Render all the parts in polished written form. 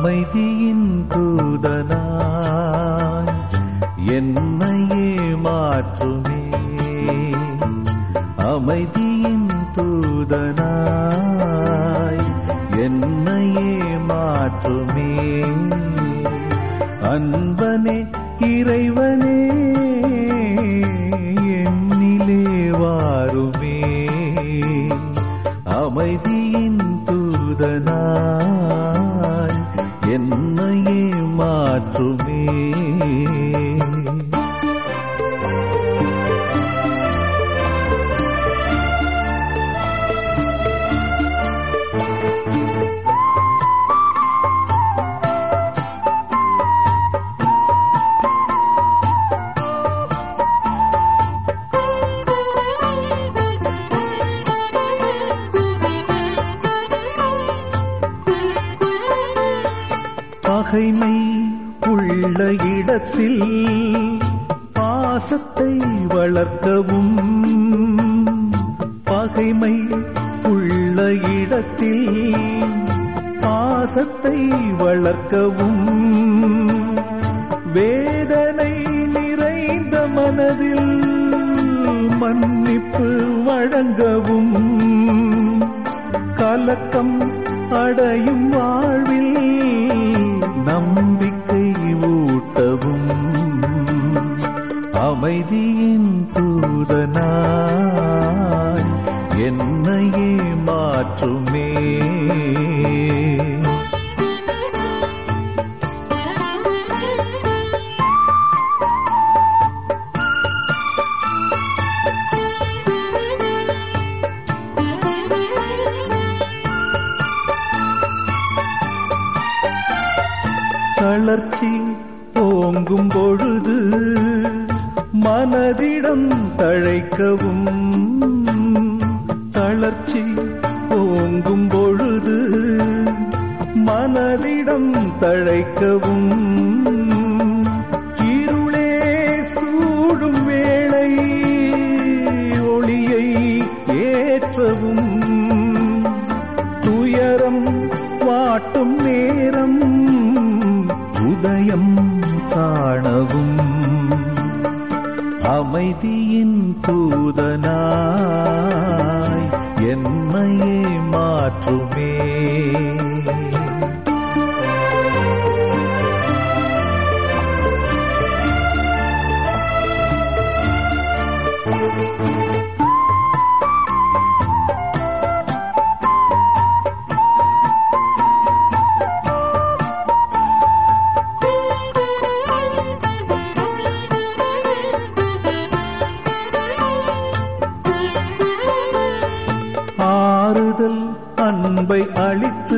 அமைதியின் தூதனாய் என்னையே மாற்றுமே. அமைதியின் தூதனாய் என்னையே மாற்றுமே. அன்பனே இறைவனே என்னிலே வாருமே. அமைதியின் தூதனாய் என்னையே மாற்றுமே. பகைமை உள்ள இடத்தில் பாசத்தை வளர்க்கவும். பகைமை உள்ள இடத்தில் பாசத்தை வளர்க்கவும். வேதனை நிறைந்த மனதில் மன்னிப்பு வழங்கவும். கலக்கம் அடையும் வாழ்வில் நம்பிக்கை ஊட்டவும். அமைதியின் தூதனாய் என்னையே மாற்றுமே. தளர்ச்சி ஓங்கும் பொழுது மனதிடம் தழைக்கவும். தளர்ச்சி ஓங்கும் பொழுது மனதிடம் தழைக்கவும். இருளே சூடும் வேளை ஒளியை ஏற்றவும். துயரம் வாட்டும் நேரம் உதயம் காணவும். அமைதியின் தூதனாய் என்னையே மாற்றுமே. ஆறுதல் அன்பை அளித்து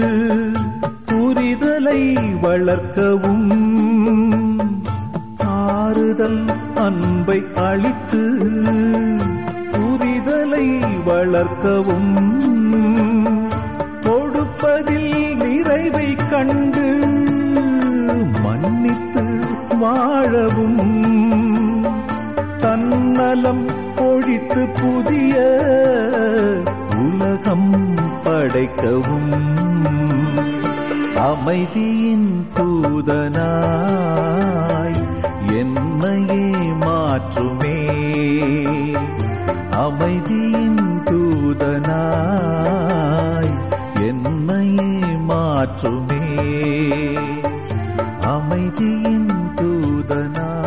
புரிதலை வளர்க்கவும். ஆறுதல் அன்பை அளித்து புரிதலை வளர்க்கவும். கொடுப்பதில் நிறைவை கண்டு மன்னித்து வாழவும். தன்னலம் ஒழித்து புதிய உலகம் படைக்கவும். அமைதியின் தூதனாய் என்னையே மாற்றுமே. அமைதியின் தூதனாய் என்னையே மாற்றுமே. அமைதியின் தூதனாய்